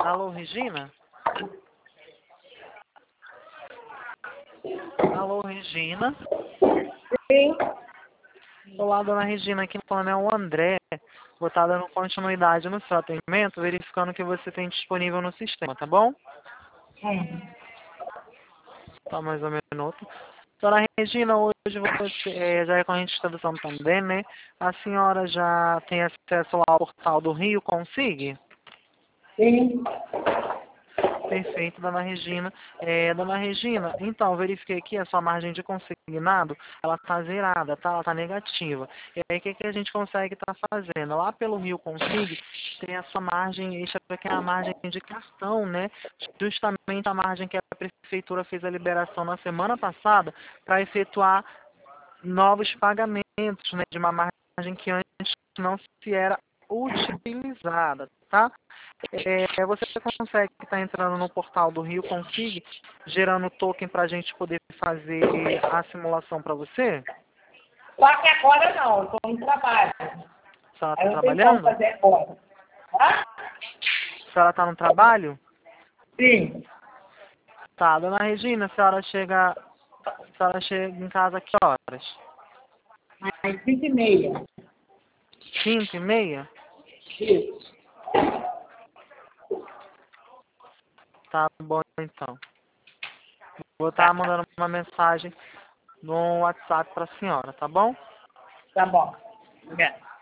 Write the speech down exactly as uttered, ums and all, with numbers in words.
Alô, Regina? Alô, Regina? Sim. Olá, dona Regina, aqui no plano é o André. Vou estar dando continuidade no seu atendimento, verificando o que você tem disponível no sistema, tá bom? Hum. Tá mais um minuto. Dona Regina, hoje você, é, já é com a gente tradução também, né? A senhora já tem acesso lá ao portal do Rio Consigue? Sim. Perfeito, dona Regina. É, dona Regina, então, verifiquei aqui a sua margem de consignado, ela está zerada, tá? Ela está negativa. E aí, o que, que a gente consegue estar fazendo? Lá pelo Rio Consigue, tem a sua margem extra, que é a margem de cartão, né? Justamente a margem que a prefeitura fez a liberação na semana passada para efetuar novos pagamentos, né? De uma margem que antes não se era utilizada, tá? É, você consegue estar entrando no portal do Rio Consigue, gerando token para a gente poder fazer a simulação para você? Só que agora não, eu estou em trabalho. A senhora Aí está eu não tenho como trabalhando? fazer agora. Tá? A senhora está no trabalho? Sim. Tá, dona Regina, a senhora chega, a senhora chega em casa a que horas? Às cinco e meia. Cinco e meia? Isso. Tá bom, então. Vou Tá. estar mandando uma mensagem no WhatsApp para a senhora, tá bom? Tá bom. Obrigada.